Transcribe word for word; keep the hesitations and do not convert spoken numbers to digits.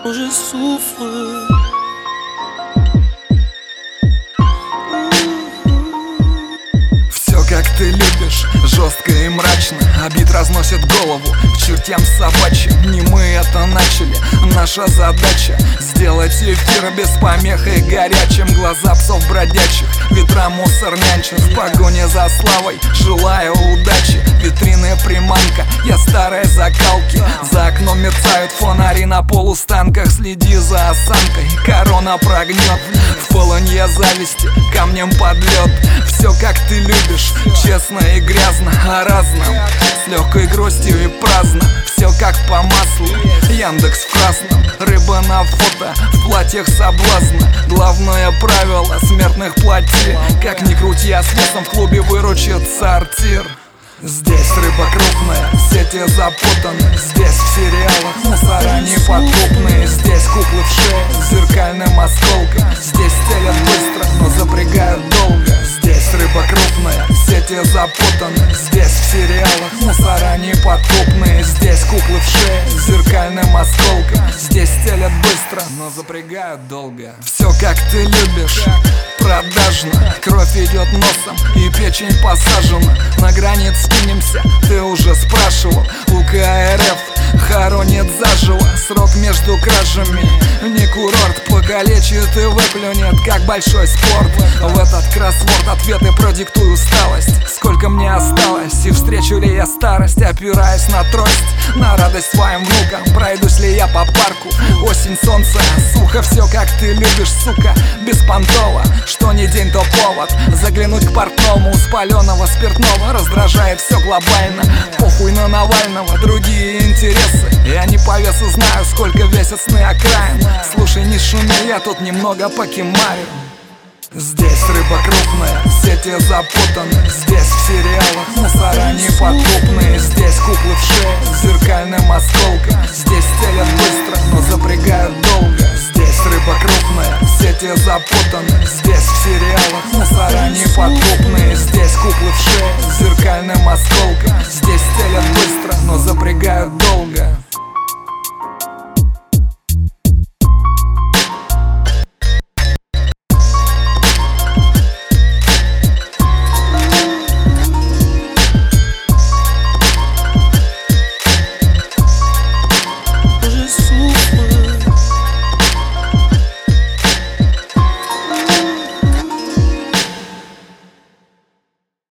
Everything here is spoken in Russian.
quand je souffre. Как ты любишь, жестко и мрачно. Обид разносит голову к чертям собачьим. Не мы это начали, наша задача сделать эфир без помех и горячим. Глаза псов бродячих, ветра мусор нянчит. В погоне за славой желаю удачи. Витрины приманка, я старой закалки. За окном мерцают фонари на полустанках. Следи за осанкой, корона прогнет. В полынье зависти, камнем под лед. Все как ты любишь, честно и грязно, о разном, с легкой грустью и праздно. Все как по маслу, Яндекс в красном. Рыба на фото, в платьях соблазна. Главное правило смертных плоти: как ни крути, я с весом в клубе выручит сортир. Здесь рыба крупная, сети запутаны. Здесь в сериалах мусора неподкупные. Здесь куклы в шее с зеркальным осколком. Здесь стелят быстро, но запрягают долго. Здесь рыба крупная, сети запутаны. Здесь в сериалах мусора неподкупные. Здесь куклы в шее с зеркальным осколком. Здесь стелят быстро, но запрягают долго. Все как ты любишь, продажно. Кровь идет носом и печень посажена. На границе скинемся, ты уже спрашивал. УКРФ хоронит заживо. Срок между кражами не курорт. Покалечит и выплюнет, как большой спорт. В этот кроссворд ответы продиктую усталость. Сколько мне осталось и встречу ли я старость? Опираясь на трость, на радость своим внукам. Пройдусь ли я по парку? Осень, солнце, сухо. Все как ты любишь, сука, беспонтово. Что ни день, то повод заглянуть к портному. Спаленного спиртного раздражает все глобально. Похуй на Навального, другие интересы. Я не по весу знаю, сколько весят сны окраин. Слушай, не шуми, я тут немного покемарю. Здесь рыба крупная, сети запутаны. Здесь в сериалах мусора неподкупные. Здесь куклы в шее с зеркальным осколком. Здесь стелят быстро, но запрягают долго. Здесь рыба крупная, сети запутаны. Здесь в сериалах мусора неподкупные. Здесь куклы в шее с зеркальным осколком. Здесь стелят быстро, но запрягают долго.